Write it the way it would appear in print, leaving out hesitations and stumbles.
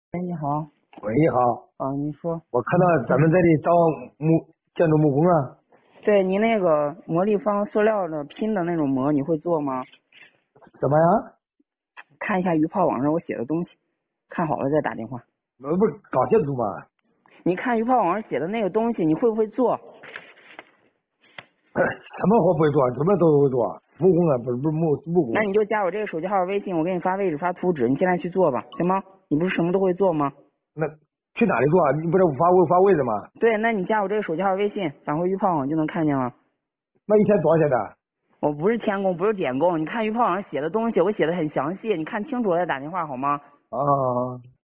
哎，你好。 喂，你好， 你说。 我看到咱们这里招建筑木工啊。 对，你那个魔立方塑料的拼的那种膜，你会做吗？ 什么呀？ 看一下鱼泡网上我写的东西，看好了再打电话。 我不是搞建筑吗？ 你看鱼泡网上写的那个东西，你会不会做？ 什么活不会做？什么都会做。木工啊，不是木工。 那你就加我这个手机号微信，我给你发位置发图纸，你现在去做吧，行吗？你不是什么都会做吗？ 那去哪里做啊？你不是发位置吗？ 对，那你加我这个手机号微信，返回鱼泡网就能看见了。 那一天多少钱的？ 我不是天工，不是点工，你看鱼泡网上写的东西，我写的很详细，你看清楚了再打电话好吗？ 啊。